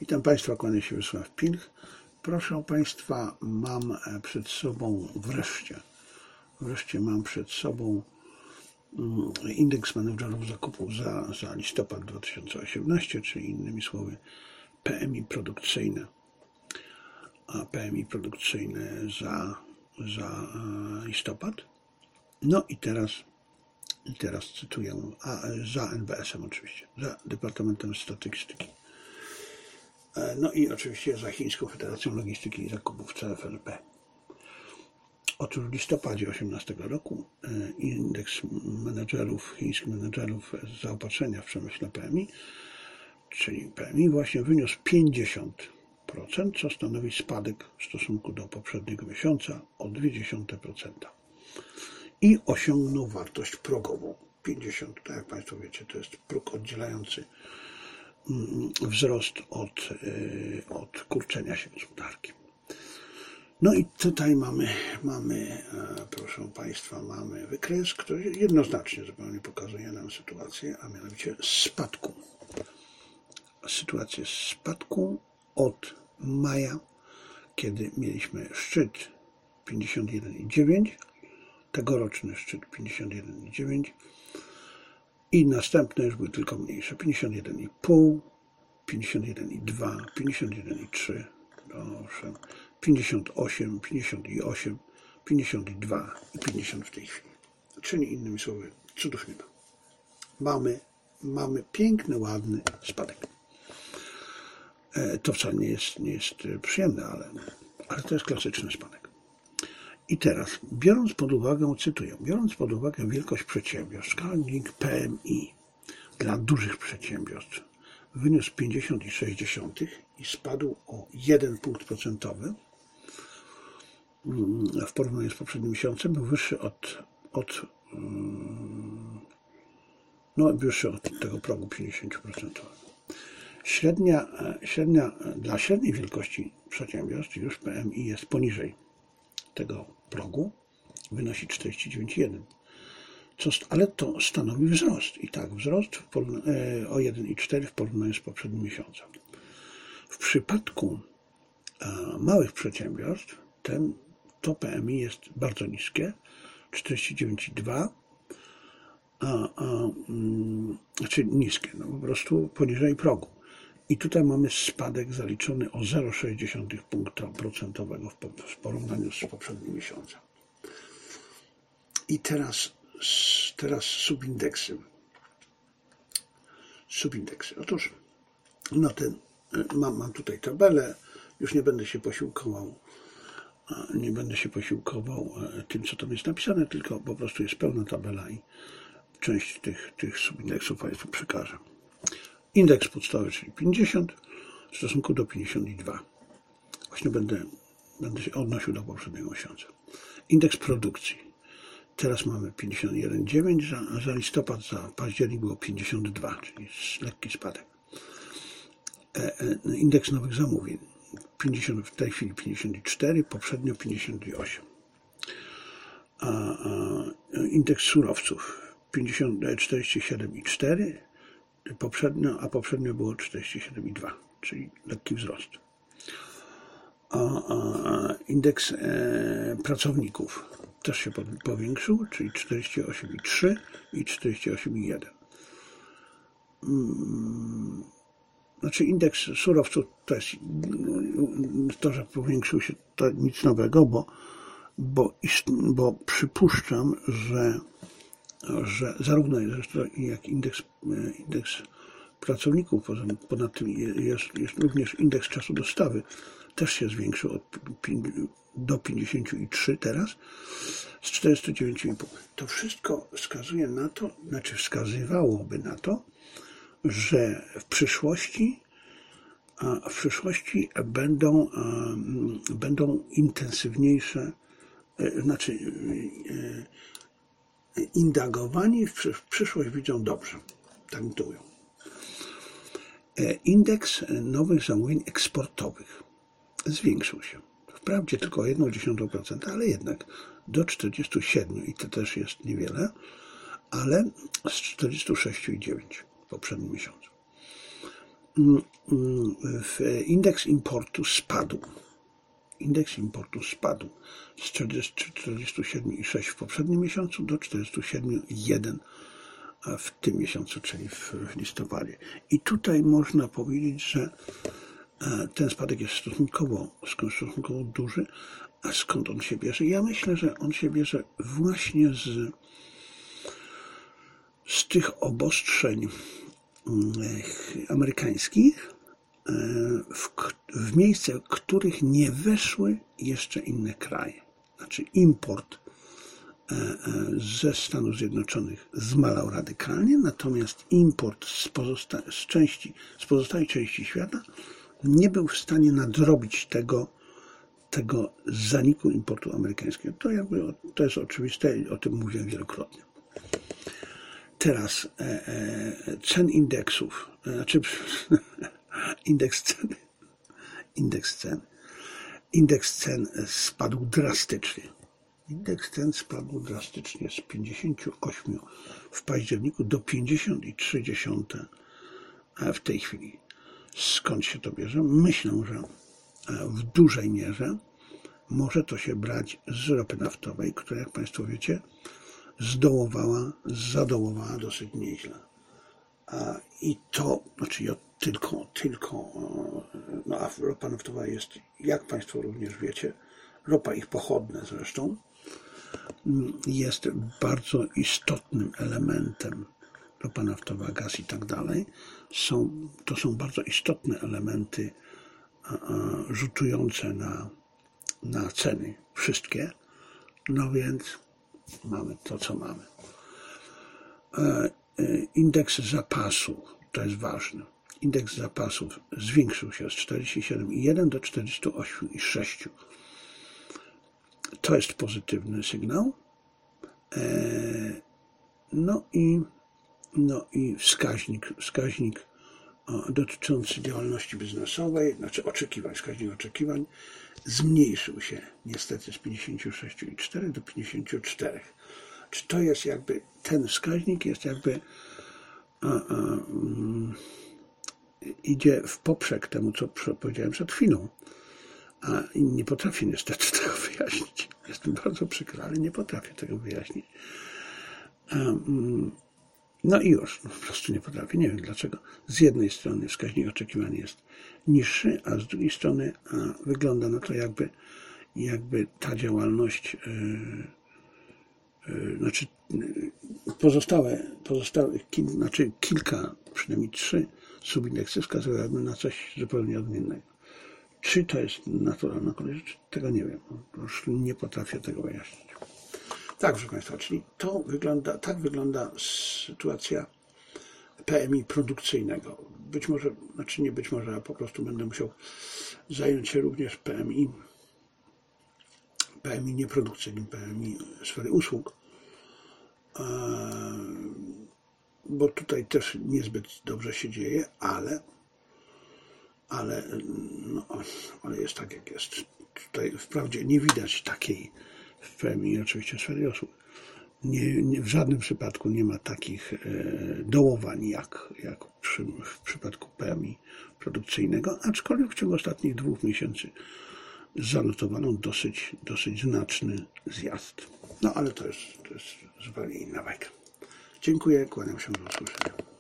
Witam Państwa, kłania się Wiesław Pilch. Proszę Państwa, mam przed sobą wreszcie mam przed sobą indeks menedżerów zakupów za listopad 2018, czyli innymi słowy PMI produkcyjne. A PMI produkcyjne za listopad. No i teraz cytuję, za NBS-em oczywiście, za Departamentem Statystyki. No i oczywiście za Chińską Federacją Logistyki i Zakupów CFLP. Otóż w listopadzie 2018 roku indeks chińskich menedżerów zaopatrzenia w przemyśle PMI, czyli PMI właśnie wyniósł 50%, co stanowi spadek w stosunku do poprzedniego miesiąca o 0,2%. I osiągnął wartość progową 50, tak jak Państwo wiecie, to jest próg oddzielający wzrost od kurczenia się gospodarki. No i tutaj mamy, proszę Państwa, mamy wykres, który jednoznacznie zupełnie pokazuje nam sytuację, a mianowicie spadku. Sytuację spadku od maja, kiedy mieliśmy szczyt 51,9, tegoroczny szczyt 51,9 i następne już były tylko mniejsze, 51,5, 51,2, 51,3, proszę, 58, 58, 52 i 50 w tej chwili. Czyli innymi słowy, cudów nie ma. Mamy piękny, ładny spadek. To wcale nie jest przyjemne, ale to jest klasyczny spadek. I teraz, biorąc pod uwagę, cytuję, biorąc pod uwagę wielkość przedsiębiorstw, wskaźnik PMI dla dużych przedsiębiorstw wyniósł 50,6 i spadł o 1 punkt procentowy. W porównaniu z poprzednim miesiącem był wyższy wyższy od tego progu 50%. Dla średniej wielkości przedsiębiorstw już PMI jest poniżej tego progu, wynosi 49,1, ale to stanowi wzrost. I tak, wzrost o 1,4 w porównaniu z poprzednim miesiącem. W przypadku małych przedsiębiorstw to PMI jest bardzo niskie, 49,2, czyli niskie, po prostu poniżej progu. I tutaj mamy spadek zaliczony o 0,6 punkta procentowego w porównaniu z poprzednim miesiącem. I teraz subindeksy. Otóż mam tutaj tabelę, już nie będę się posiłkował tym, co tam jest napisane, tylko po prostu jest pełna tabela i część tych subindeksów Państwu przekażę. Indeks podstawowy, czyli 50 w stosunku do 52. Właśnie będę się odnosił do poprzedniego miesiąca. Indeks produkcji. Teraz mamy 51,9, za listopad, za październik było 52, czyli lekki spadek. Indeks nowych zamówień. 50, w tej chwili 54, poprzednio 58. Indeks surowców 47,4, poprzednio było 47,2, czyli lekki wzrost. Indeks pracowników też się powiększył, czyli 48,3 i 48,1. Znaczy indeks surowców to jest to, że powiększył się, to nic nowego, bo przypuszczam, że zarówno jak indeks pracowników, ponad tym jest również indeks czasu dostawy, też się zwiększył do 53 teraz, z 49,5. To wszystko wskazuje na to, wskazywałoby na to, że w przyszłości będą intensywniejsze, indagowani w przyszłość widzą dobrze. Tak mi to mówią. Indeks nowych zamówień eksportowych zwiększył się. Wprawdzie tylko o 0,1%, ale jednak do 47 i to też jest niewiele, ale z 46,9 w poprzednim miesiącu. indeks importu spadł. Indeks importu spadł z 47,6 w poprzednim miesiącu do 47,1 w tym miesiącu, czyli w listopadzie. I tutaj można powiedzieć, że ten spadek jest stosunkowo duży. A skąd on się bierze? Ja myślę, że on się bierze właśnie z tych obostrzeń amerykańskich, w miejsce których nie weszły jeszcze inne kraje. Znaczy import ze Stanów Zjednoczonych zmalał radykalnie, natomiast import z pozostałej części świata nie był w stanie nadrobić tego zaniku importu amerykańskiego. To jest oczywiste i o tym mówiłem wielokrotnie. Teraz cen indeksów, znaczy indeks cen spadł drastycznie. Indeks cen spadł drastycznie z 58 w październiku do 50,3 w tej chwili. Skąd się to bierze? Myślę, że w dużej mierze może to się brać z ropy naftowej, która, jak Państwo wiecie, zadołowała dosyć nieźle. I to, znaczy a ropa naftowa jest, jak Państwo również wiecie, ropa ich pochodne zresztą, jest bardzo istotnym elementem. Ropa naftowa, gaz i tak dalej, to są bardzo istotne elementy rzutujące na ceny wszystkie. No więc mamy to, co mamy. Indeks zapasu, to jest ważne. Indeks zapasów zwiększył się z 47,1 do 48,6. To jest pozytywny sygnał. No i wskaźnik dotyczący działalności biznesowej, znaczy wskaźnik oczekiwań zmniejszył się niestety z 56,4 do 54. Czy to jest jakby, ten wskaźnik jest jakby idzie w poprzek temu, co powiedziałem przed chwilą. A nie potrafię niestety tego wyjaśnić. Jestem bardzo przykry, ale nie potrafię tego wyjaśnić. No i już, po prostu nie potrafię. Nie wiem dlaczego. Z jednej strony wskaźnik oczekiwań jest niższy, a z drugiej strony wygląda na to, jakby ta działalność, znaczy kilka, przynajmniej 3 subindeksy wskazywałyby na coś zupełnie odmiennego. Czy to jest naturalna kolej rzeczy? Tego nie wiem. Po prostu nie potrafię tego wyjaśnić. Tak, proszę Państwa, czyli tak wygląda sytuacja PMI produkcyjnego. Być może, znaczy nie być może, a po prostu będę musiał zająć się również PMI nieprodukcyjnym, PMI sfery usług, bo tutaj też niezbyt dobrze się dzieje, ale jest tak, jak jest. Tutaj wprawdzie nie widać takiej w PMI oczywiście sfery usług. W żadnym przypadku nie ma takich dołowań jak w przypadku PMI produkcyjnego, aczkolwiek w ciągu ostatnich 2 miesięcy zanotowano dosyć znaczny zjazd. No ale to jest zupełnie inna bajka. Dziękuję, kłaniam się, do usłyszenia.